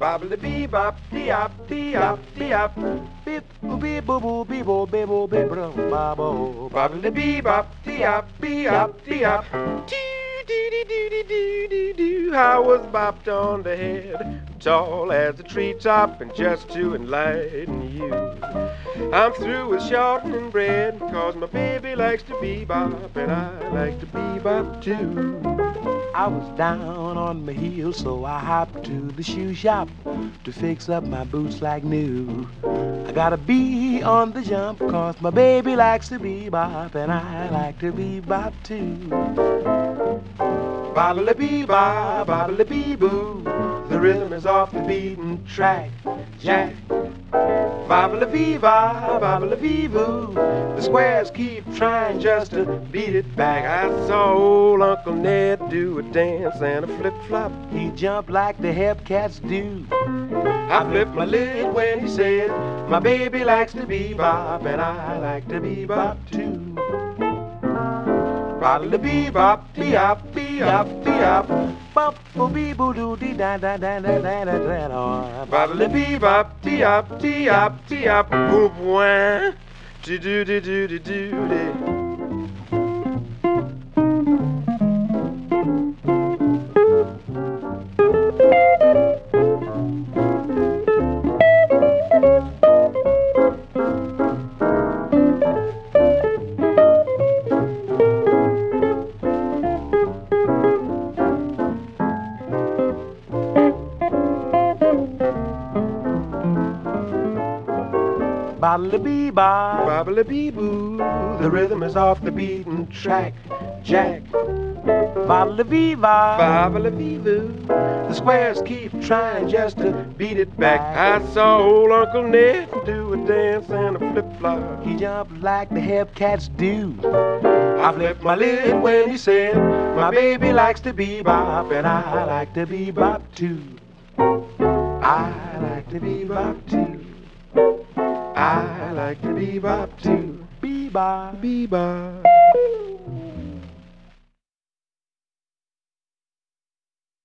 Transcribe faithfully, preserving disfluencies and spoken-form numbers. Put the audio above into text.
Bobbly bee bop, dee up, dee up, dee up. Beep, bee boo boo, bee boo, bee boo, bee boo, bobble. Bobbly bee bop, dee up, dee up, dee up. Doo doo doo doo doo doo doo doo. I was bopped on the head, tall as a treetop, and just to enlighten you, I'm through with shortening bread, cause my baby likes to bebop, and I like to bebop too. I was down on my heels, so I hopped to the shoe shop to fix up my boots like new. I gotta be on the jump, cause my baby likes to bebop, and I like to bebop too. Bobbly bee-bop, bobbly bee-boo, the rhythm is off the beaten track, Jack. Bobbly bee-bop, bobbly bee-boo, the squares keep trying just to beat it back. I saw old Uncle Ned do a dance and a flip-flop. He jumped like the hep cats do. I flipped my lid when he said, my baby likes to bebop, and I like to bebop too. Bobbly bee-bop, dee-op, dee-op, dee-op. Bop, boo, bee, boo, doo, dee, da, da, da, da, da, da, da, da. Bobbly bee-bop, dee-op, dee-op, dee-op. Boop, wah, doo-doo-doo-doo-doo-doo-dee. Bobbly bee-bop, bobbly bee-boo, the rhythm is off the beaten track, Jack. Bobbly bee-bop, bobbly bee-boo, the squares keep trying just to beat it back. I saw old Uncle Ned do a dance and a flip-flop. He jumped like the hep cats do. I flipped my lid when he said, my baby likes to bebop, and I like to bebop too. I like to bebop too. I like to bebop too. Bebop, bebop.